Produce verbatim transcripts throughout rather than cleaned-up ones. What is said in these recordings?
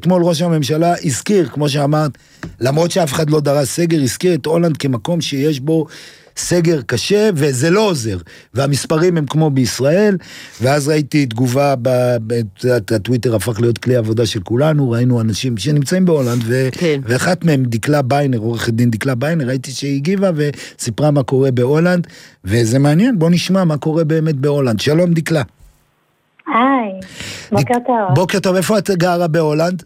אתמול ראש הממשלה הזכיר, כמו שאמרת, למרות שאף אחד לא דרש סגר, הזכיר את הולנד כמקום שיש בו סגר קשה, וזה לא עוזר, והמספרים הם כמו בישראל, ואז ראיתי תגובה, הטוויטר הפך להיות כלי עבודה של כולנו, ראינו אנשים שנמצאים בהולנד, ואחת מהם, דקלה ביינר, עורכת דין דקלה ביינר, ראיתי שהיא הגיבה וסיפרה מה קורה בהולנד, וזה מעניין, בוא נשמע מה קורה באמת בהולנד. שלום דקלה. היי, בוקר טוב. בוקר טוב, איפה את גרה בהולנד?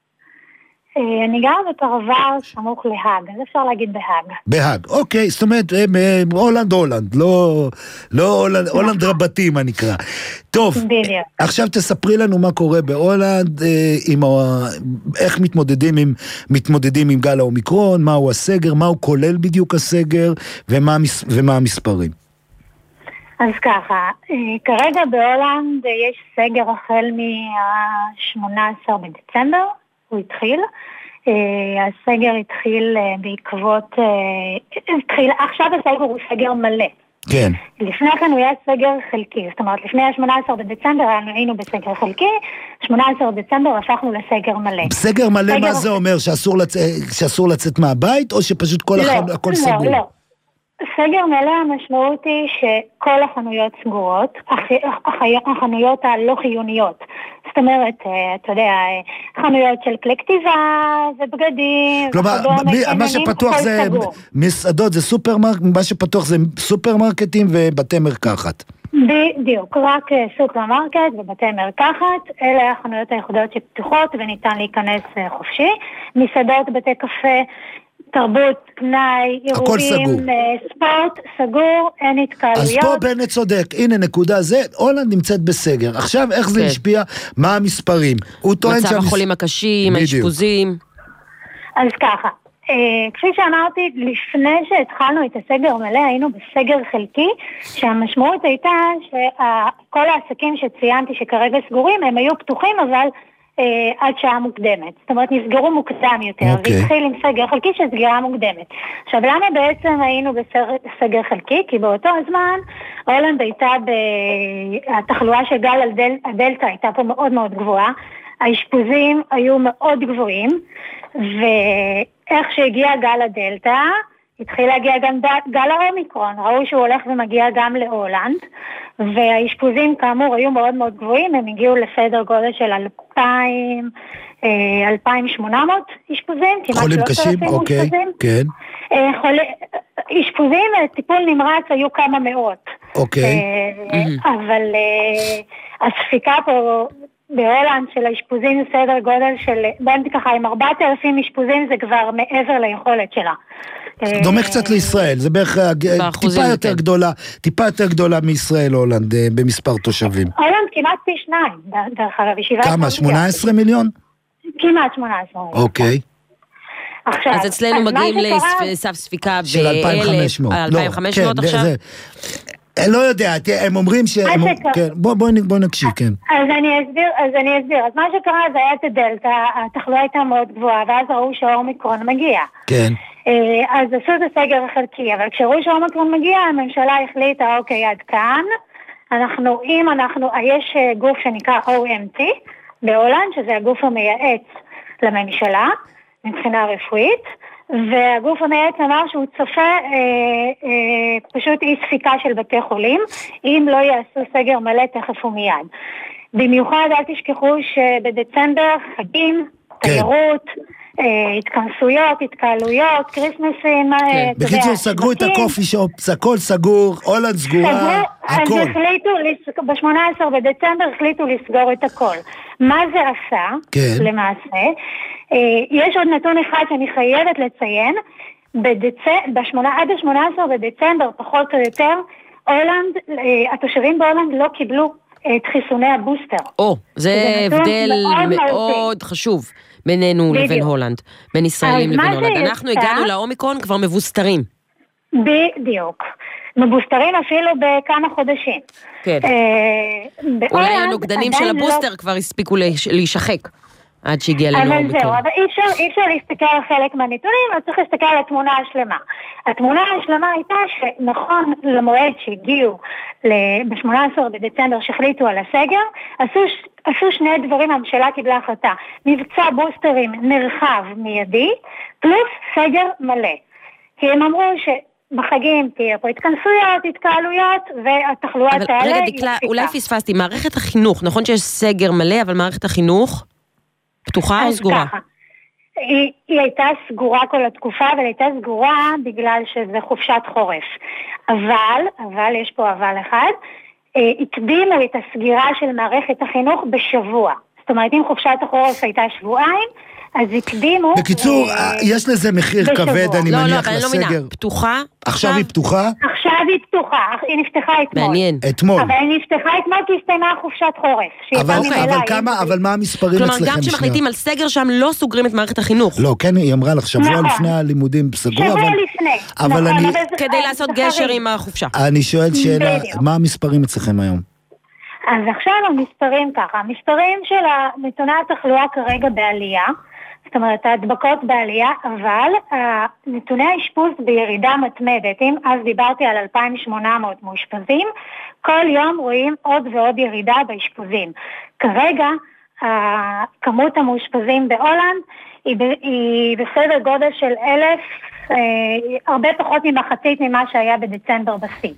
אני גרה בפרוור סמוך להאג, אז אפשר להגיד בהאג. בהאג, אוקיי, זאת אומרת, הולנד הולנד, לא, לא הולנד רבתי, מה נקרא. טוב, עכשיו תספרי לנו מה קורה בהולנד, איך מתמודדים עם, מתמודדים עם גל האומיקרון, מהו הסגר, מהו כולל בדיוק הסגר, ומה, ומה המספרים. אז ככה, כרגע בהולנד יש סגר החל מה-שמונה עשר בדצמבר, הוא התחיל, הסגר התחיל בעקבות, התחיל, עכשיו הסגר הוא סגר מלא. כן. לפני כן הוא היה סגר חלקי, זאת אומרת, לפני ה-שמונה עשר בדצמבר היינו בסגר חלקי, שמונה עשר בדצמבר הפכנו לסגר מלא. סגר מלא, מה זה אומר? שאסור לצאת, שאסור לצאת מהבית, או שפשוט כל הכל סגור? לא, לא. סגר מלא המשמעות היא שכל החנויות סגורות, החנויות הלא חיוניות. זאת אומרת, אתה יודע, חנויות של כלי כתיבה ובגדים. כלומר, מה שפתוח זה מסעדות, זה סופרמרקט, מה שפתוח זה סופרמרקטים ובתי מרקחת. בדיוק, רק סופרמרקט ובתי מרקחת, אלה החנויות היחידות שפתוחות וניתן להיכנס חופשי. מסעדות, בתי קפה, תרבות, פנאי, אירועים, ספורט, סגור, אין התקהלויות. אז פה בנט צודק, הנה נקודה זה, הולנד נמצאת בסגר. עכשיו איך זה השפיע, מה המספרים? מצב החולים הקשים, האשפוזים. אז ככה, כפי שאמרתי, לפני שהתחלנו את הסגר מלא, היינו בסגר חלקי, שהמשמעות הייתה שכל העסקים שציינתי שכרגע סגורים, הם היו פתוחים, אבל עד שעה מוקדמת. זאת אומרת, נסגרו מוקדם יותר, okay. והתחיל עם סגר חלקי של סגירה מוקדמת. עכשיו, למה בעצם היינו בסגר חלקי? כי באותו הזמן, הולנד הייתה, התחלואה של גל הדל... הדלטה הייתה פה מאוד מאוד גבוהה, האשפוזים היו מאוד גבוהים, ואיך שהגיע גל הדלטה, התחיל להגיע גם גל האומיקרון, ראו שהוא הולך ומגיע גם להולנד, והאשפוזים כאמור היו מאוד מאוד גבוהים, הם הגיעו לסדר גודל של אלפיים, אלפיים שמונה מאות אשפוזים, חולים קשים, אוקיי, כן. אשפוזים, טיפול נמרץ היו כמה מאות. אוקיי. אבל הספיקה פה בהולנד של האשפוזים סדר גודל של, בואו ככה, עם ארבעת אלפים אשפוזים זה כבר מעבר ליכולת שלה. דומה קצת לישראל, זה בערך טיפה יותר גדולה, טיפה יותר גדולה מישראל הולנד במספר תושבים. הולנד כמעט פי שניים, דרך אגב. כמה? שמונה עשרה מיליון? כמעט שמונה עשרה מיליון. אוקיי. אז אצלנו מגיעים לסף ספיקה של אלפיים וחמש מאות. אלפיים וחמש מאות עכשיו? לא יודע, הם אומרים ש... בואו נקשיב, כן. אז אני אסביר, אז אני אסביר. אז מה שקרה זה היה את הדלטה, התחלואה הייתה מאוד גבוהה, ואז ראו שהאומיקרון מגיע. כן. אז עשו את הסגר החלקי, אבל כשראו שהאומיקרון מגיע, הממשלה החליטה, אוקיי, עד כאן, אנחנו, אם אנחנו, יש גוף שנקרא או אם טי בהולנד, שזה הגוף המייעץ לממשלה, מבחינה רפואית, והגוף המייעץ אמר שהוא צופה אה, אה, פשוט אי ספיקה של בתי חולים, אם לא יעשו סגר מלא תכף ומיד. במיוחד אל תשכחו שבדצמבר חגים, תיירות, אה, התכנסויות, התקהלויות, קריסמסים, כן. בקיצור, סגרו את הקופי שופ, הכל סגור, הולנד סגורה, הכל. אז החליטו, ב-שמונה עשר בדצמבר החליטו לסגור את הכל. מה זה עשה, כן. למעשה? יש עוד נתון אחד שאני חייבת לציין, בשמונה, עד ה-שמונה עשר בדצמבר, פחות או יותר, הולנד, התושבים בהולנד לא קיבלו את חיסוני הבוסטר. או, זה הבדל מאוד, מאוד חשוב בינינו בדיוק. לבין הולנד, בין ישראלים לבין הולנד. אנחנו יצא... הגענו לאומיקרון כבר מבוסטרים. בדיוק. מבוסטרים אפילו בכמה חודשים. כן. אה, אולי הנוגדנים של הבוסטר לא... כבר הספיקו להישחק. עד שהגיע לנו אבל אומיקרון. זהו, אבל אי אפשר, אי אפשר להסתכל על חלק מהנתונים, אז צריך להסתכל על התמונה השלמה. התמונה השלמה הייתה שנכון למועד שהגיעו ב-שמונה עשר בדצמבר שהחליטו על הסגר, עשו, עשו שני דברים, הממשלה קיבלה החלטה. מבצע בוסטרים נרחב מיידי, פלוס סגר מלא. כי הם אמרו ש... בחגים תהיה פה התכנסויות, התקהלויות, והתחלואה תעלה. אבל רגע דקלה, אולי פספסתי, מערכת החינוך, נכון שיש סגר מלא, אבל מערכת החינוך פתוחה או סגורה? ככה, היא, היא הייתה סגורה כל התקופה, אבל הייתה סגורה בגלל שזה חופשת חורף. אבל, אבל, יש פה אבל אחד, הקדימו את הסגירה של מערכת החינוך בשבוע. זאת אומרת, אם חופשת החורף הייתה שבועיים, אז הקדימו... בקיצור, יש לזה מחיר כבד, אני מניח לסגר. לא, לא, לא, פתוחה? עכשיו היא פתוחה? עכשיו היא פתוחה, היא נפתחה אתמול. מעניין. אתמול. אבל היא נפתחה אתמול כי הסתיימה חופשת חורף. אבל כמה, אבל מה המספרים אצלכם? כלומר, גם כשמחליטים על סגר שם, לא סוגרים את מערכת החינוך. לא, כן, היא אמרה לך, שבוע לפני הלימודים סגרו, שבוע לפני. אבל אני... כדי לעשות גשר עם החופשה. אני שואל שאלה, מה המספרים אצלכם היום? אז עכשיו המספרים ככה, המספרים של נתוני התחלואה כרגע בעלייה, זאת אומרת, ההדבקות בעלייה, אבל נתוני האשפוז בירידה מתמדת. אם אז דיברתי על אלפיים ושמונה מאות מאושפזים, כל יום רואים עוד ועוד ירידה באשפוזים. כרגע, כמות המאושפזים בהולנד היא, היא בסדר גודל של אלף, אה, הרבה פחות ממחצית ממה שהיה בדצמבר בסין.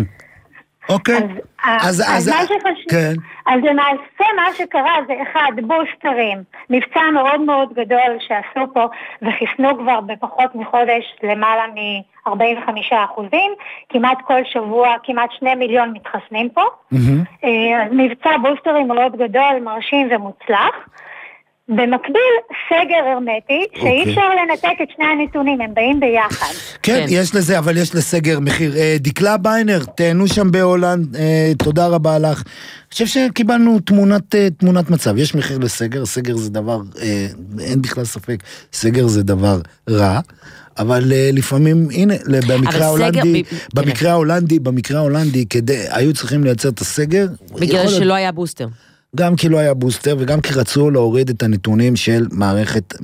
אוקיי. אז, אז, אז, מה שחשוב, כן. אז למעשה מה שקרה זה אחד, בוסטרים, מבצע מאוד מאוד גדול שעשו פה וחיסנו כבר בפחות מחודש למעלה מ-ארבעים וחמישה אחוזים, כמעט כל שבוע, כמעט שני מיליון מתחסנים פה. Mm-hmm. מבצע בוסטרים מאוד גדול, מרשים ומוצלח. במקביל, סגר הרמטי, שאי אפשר לנתק את שני הנתונים, הם באים ביחד. כן, יש לזה, אבל יש לסגר מחיר. דקלה ביינר, תהנו שם בהולנד, תודה רבה לך. אני חושב שקיבלנו תמונת מצב, יש מחיר לסגר, סגר זה דבר, אין בכלל ספק, סגר זה דבר רע, אבל לפעמים, הנה, במקרה ההולנדי, במקרה ההולנדי, במקרה ההולנדי, היו צריכים לייצר את הסגר. בגלל שלא היה בוסטר. גם כי לא היה בוסטר, וגם כי רצו להוריד את הנתונים של מערכת,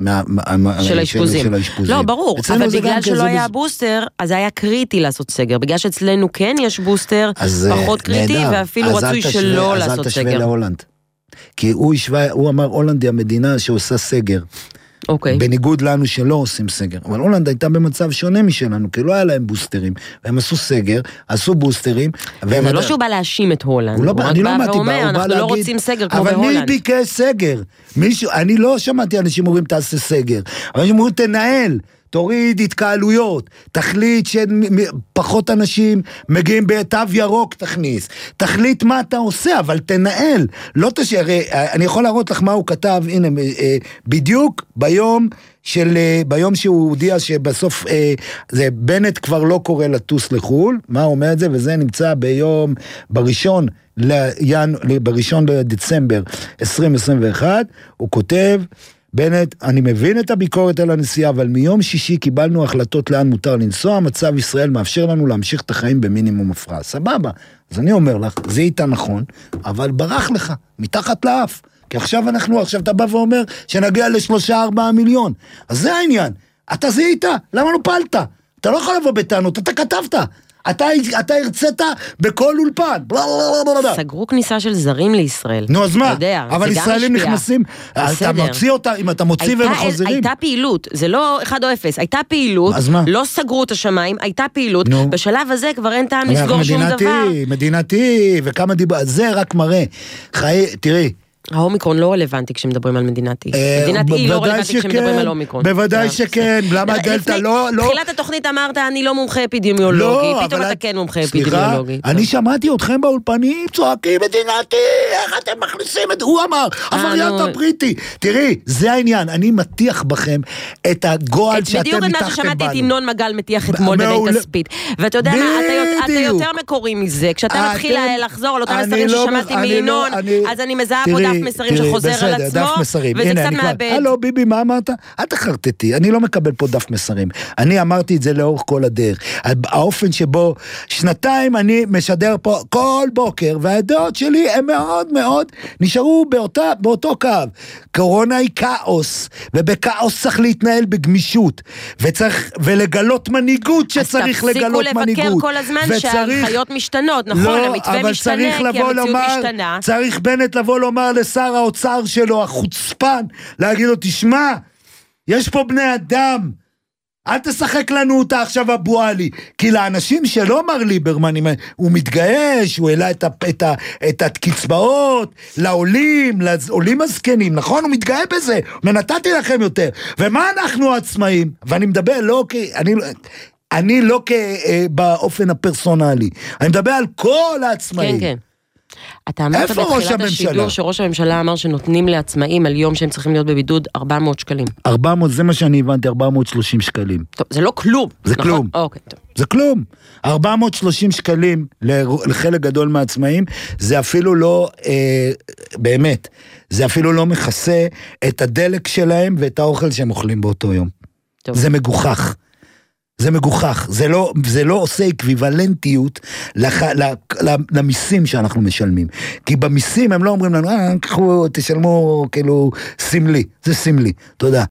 של האשפוזים. לא, ברור, אבל בגלל שלא היה בוסטר, אז היה קריטי לעשות סגר. בגלל שאצלנו כן יש בוסטר, פחות קריטי, ואפילו רצוי שלא לעשות סגר. אז אל תשווה להולנד. כי הוא אמר, הולנד היא המדינה שעושה סגר. אוקיי. בניגוד לנו שלא עושים סגר. אבל הולנד הייתה במצב שונה משלנו, כי לא היה להם בוסטרים. והם עשו סגר, עשו בוסטרים. זה לא שהוא בא להאשים את הולנד. הוא רק בא ואומר, אנחנו לא רוצים סגר כמו בהולנד. אבל מי ביקש סגר? אני לא שמעתי אנשים אומרים תעשה סגר. אבל אנשים אומרים תנהל. תוריד התקהלויות, תחליט שפחות אנשים מגיעים בתו ירוק תכניס, תחליט מה אתה עושה, אבל תנהל, לא תשאר, אני יכול להראות לך מה הוא כתב, הנה, בדיוק ביום של, ביום שהוא הודיע שבסוף, זה בנט כבר לא קורא לטוס לחול, מה הוא אומר את זה, וזה נמצא ביום, בראשון, לינ... בראשון לדצמבר עשרים עשרים ואחת, הוא כותב, בנט, אני מבין את הביקורת על הנסיעה, אבל מיום שישי קיבלנו החלטות לאן מותר לנסוע, מצב ישראל מאפשר לנו להמשיך את החיים במינימום הפרעה. סבבה. אז אני אומר לך, זה איתה נכון, אבל ברח לך, מתחת לאף. כי עכשיו אנחנו, עכשיו אתה בא ואומר שנגיע לשלושה ארבעה מיליון. אז זה העניין. אתה זיהית, למה לא פעלת? אתה לא יכול לבוא בטענות, אתה כתבת. אתה, אתה הרצית בכל אולפן. סגרו כניסה של זרים לישראל. נו, אז מה? אבל ישראלים נכנסים, אתה מוציא אותה, אם אתה מוציא והם חוזרים. הייתה פעילות, זה לא אחד או אפס, הייתה פעילות, לא סגרו את השמיים, הייתה פעילות, בשלב הזה כבר אין טעם לסגור שום דבר. מדינתי, מדינתי, וכמה דיבר, זה רק מראה. חיי, תראי. האומיקרון לא רלוונטי כשמדברים על מדינת אי. מדינת אי לא רלוונטי כשמדברים על אומיקרון. בוודאי שכן, למה דלטה לא... תחילת התוכנית אמרת, אני לא מומחה אפידמיולוגי, פתאום אתה כן מומחה אפידמיולוגי. אני שמעתי אתכם באולפנים צועקים מדינת אי, איך אתם מכניסים את... הוא אמר, הווריאנט הבריטי. תראי, זה העניין, אני מטיח בכם את הגועל שאתם מתחתם בנו. בדיוק את מה ששמעתי את ינון מגל מטיח אתמול בבית כספית. ואתה יודע מה, אתה יותר מקורי מזה. כשאתה מתחיל לחזור על אותם מסרים ששמעתי מינון, אז אני מזהה פה דף מסרים שחוזר על עצמו, וזה קצת מאבד. הלו ביבי, מה אמרת? אל תחרטטי, אני לא מקבל פה דף מסרים. אני אמרתי את זה לאורך כל הדרך. האופן שבו שנתיים אני משדר פה כל בוקר, והדעות שלי הן מאוד מאוד נשארו באותה, באותו קו. קורונה היא כאוס, ובכאוס צריך להתנהל בגמישות, וצריך, ולגלות מנהיגות שצריך לגלות מנהיגות. אז תפסיקו לבקר כל הזמן שההנחיות משתנות, נכון? לא, המתווה משתנה, כי המציאות לומר, משתנה. צריך בנט לבוא לומר לשר האוצר שלו, החוצפן, להגיד לו, תשמע, יש פה בני אדם, אל תשחק לנו אותה עכשיו אבו עלי, כי לאנשים שלא מר ליברמן, הוא מתגייש, הוא העלה את, את, את הקצבאות, לעולים, לעולים הזקנים, נכון? הוא מתגאה בזה, ונתתי לכם יותר. ומה אנחנו העצמאים? ואני מדבר לא כי... אני, אני לא באופן הפרסונלי, אני מדבר על כל העצמאים. כן, כן. אתה אמרת בתחילת השידור שראש הממשלה אמר שנותנים לעצמאים על יום שהם צריכים להיות בבידוד ארבע מאות שקלים. ארבע מאות, זה מה שאני הבנתי, ארבע מאות ושלושים שקלים. טוב, זה לא כלום. זה נכון? כלום. אוקיי, טוב. זה כלום. ארבע מאות ושלושים שקלים לחלק גדול מהעצמאים, זה אפילו לא, אה, באמת, זה אפילו לא מכסה את הדלק שלהם ואת האוכל שהם אוכלים באותו יום. טוב. זה מגוחך. זה מגוחך, זה לא, זה לא עושה אקוויוולנטיות לח, למיסים שאנחנו משלמים. כי במיסים הם לא אומרים לנו, אה, קחו, תשלמו כאילו סמלי, זה סמלי. תודה.